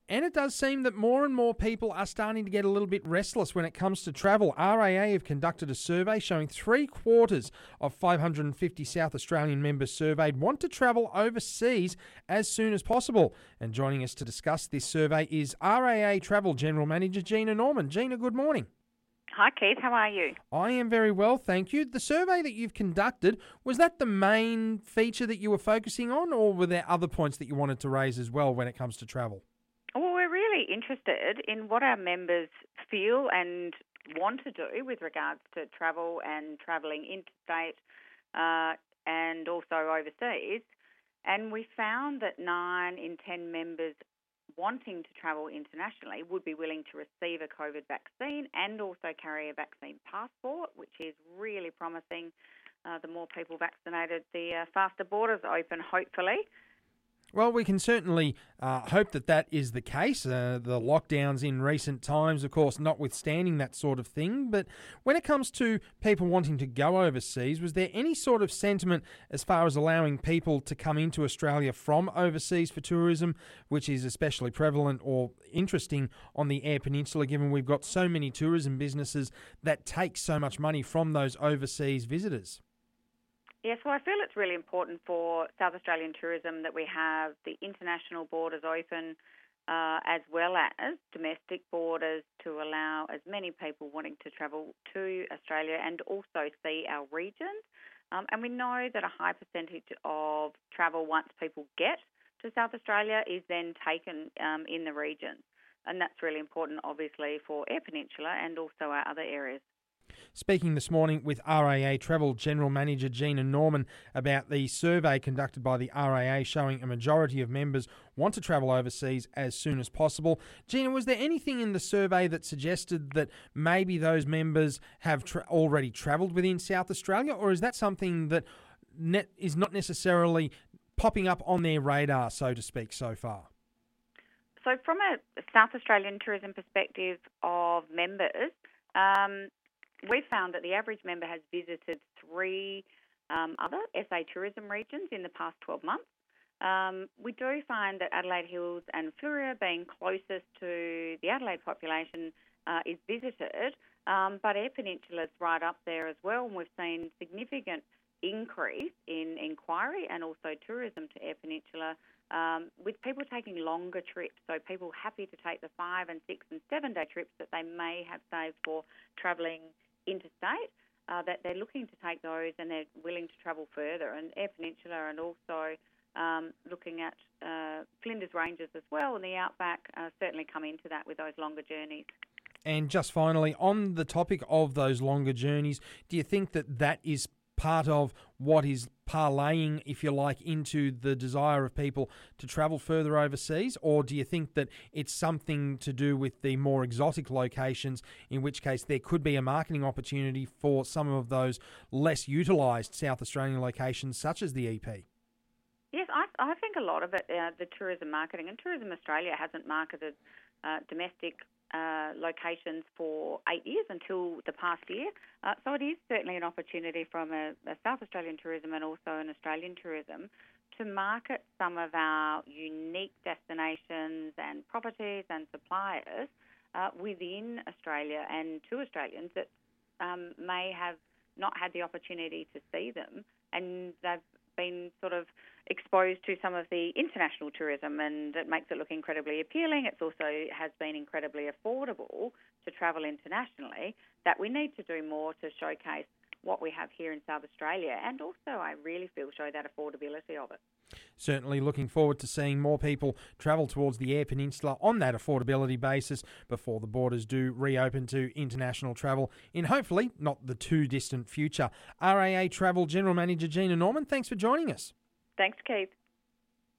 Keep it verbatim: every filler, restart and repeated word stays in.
And it does seem that more and more people are starting to get a little bit restless when it comes to travel. R A A have conducted a survey showing three quarters of five hundred fifty South Australian members surveyed want to travel overseas as soon as possible. And joining us to discuss this survey is R A A Travel General Manager Gina Norman. Gina, good morning. Hi Keith, how are you? I am very well, thank you. The survey that you've conducted, was that the main feature that you were focusing on, or were there other points that you wanted to raise as well when it comes to travel? Well, we're really interested in what our members feel and want to do with regards to travel and travelling interstate uh, and also overseas. And we found that nine in ten members wanting to travel internationally would be willing to receive a COVID vaccine and also carry a vaccine passport, which is really promising. Uh, the more people vaccinated, the uh, faster borders open, hopefully. Well, we can certainly uh, hope that that is the case. Uh, the lockdowns in recent times, of course, notwithstanding that sort of thing. But when it comes to people wanting to go overseas, was there any sort of sentiment as far as allowing people to come into Australia from overseas for tourism, which is especially prevalent or interesting on the Eyre Peninsula, given we've got so many tourism businesses that take so much money from those overseas visitors? Yeah, so I feel it's really important for South Australian tourism that we have the international borders open uh, as well as domestic borders to allow as many people wanting to travel to Australia and also see our regions. Um, and we know that a high percentage of travel once people get to South Australia is then taken um, in the regions. And that's really important, obviously, for Eyre Peninsula and also our other areas. Speaking this morning with R A A Travel General Manager Gina Norman about the survey conducted by the R A A showing a majority of members want to travel overseas as soon as possible. Gina, was there anything in the survey that suggested that maybe those members have tra- already travelled within South Australia, or is that something that ne- is not necessarily popping up on their radar, so to speak, so far? So from a South Australian tourism perspective of members, um, we found that the average member has visited three um, other S A tourism regions in the past twelve months. Um, we do find that Adelaide Hills and Flouria, being closest to the Adelaide population, uh, is visited, um, but Eyre Peninsula is right up there as well, and we've seen significant increase in inquiry and also tourism to Eyre Peninsula, um, with people taking longer trips, so people happy to take the five and six and seven day trips that they may have saved for travelling interstate, uh, that they're looking to take those and they're willing to travel further. And Eyre Peninsula and also um, looking at uh, Flinders Ranges as well, and the outback uh, certainly come into that with those longer journeys. And just finally, on the topic of those longer journeys, do you think that that is part of what is parlaying, if you like, into the desire of people to travel further overseas? Or do you think that it's something to do with the more exotic locations, in which case there could be a marketing opportunity for some of those less utilised South Australian locations, such as the E P? Yes, I, I think a lot of it, uh, the tourism marketing, and Tourism Australia hasn't marketed uh, domestic Uh, locations for eight years until the past year. Uh, so it is certainly an opportunity from a, a South Australian tourism and also an Australian tourism to market some of our unique destinations and properties and suppliers uh, within Australia and to Australians that um, may have not had the opportunity to see them, and they've been sort of exposed to some of the international tourism, and it makes it look incredibly appealing. It also has been incredibly affordable to travel internationally, that we need to do more to showcase what we have here in South Australia, and also I really feel show that affordability of it. Certainly looking forward to seeing more people travel towards the Eyre Peninsula on that affordability basis before the borders do reopen to international travel in hopefully not the too distant future. R A A Travel General Manager Gina Norman, thanks for joining us. Thanks, Keith.